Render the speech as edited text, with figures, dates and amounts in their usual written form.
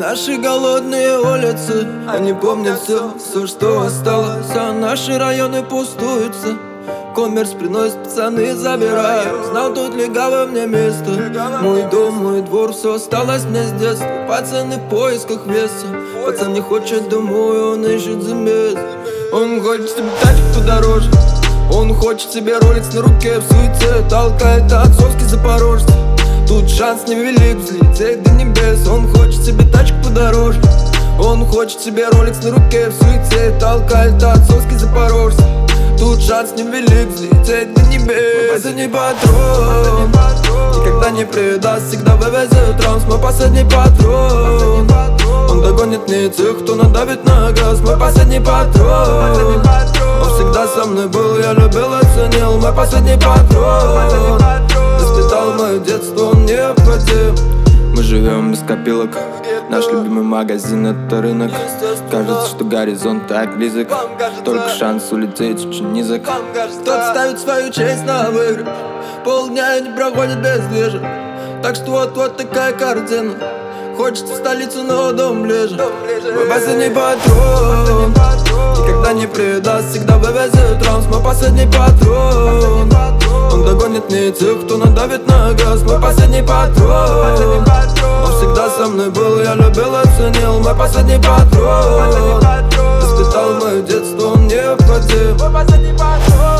Наши голодные улицы, они помнят все, что осталось. А наши районы пустуются, коммерс приносит, пацаны забирают. Знал, тут легавое мне место, мой дом, мой двор, все осталось мне с детства. Пацаны в поисках веса, пацан не хочет домой, он ищет замес. Он хочет себе тачку подороже, он хочет себе роликс на руке, в суете толкает отцовский запорожец. Тут шанс невелик взлететь до небес. Он хочет себе тачку подороже, он хочет себе роликс на руке, в суете толкает отцовский запорожец. Тут шанс невелик взлететь до небес. Мой последний патрон никогда не предаст, всегда вывезет рамс. Мой последний патрон, он догонит не тех, кто надавит на газ. Мой последний патрон, он всегда со мной был, я любил и ценил. Мой последний патрон воспитал мое детство, он необходим. Мы живем без копилок, наш любимый магазин — это рынок. Кажется, что горизонт так близок, только шанс улететь очень низок. Кто-то ставит свою честь на выигрыш, полдня не проходит без движа. Так что вот такая картина, хочется в столицу, но дом ближе. Мой последний патрон никогда не предаст, всегда вывезет рамс. Мой последний патрон, он догонит не тех, кто надавит на газ. Мой последний патрон, он всегда со мной был, я любил и ценил. Мой последний патрон воспитал мое детство, он необходим.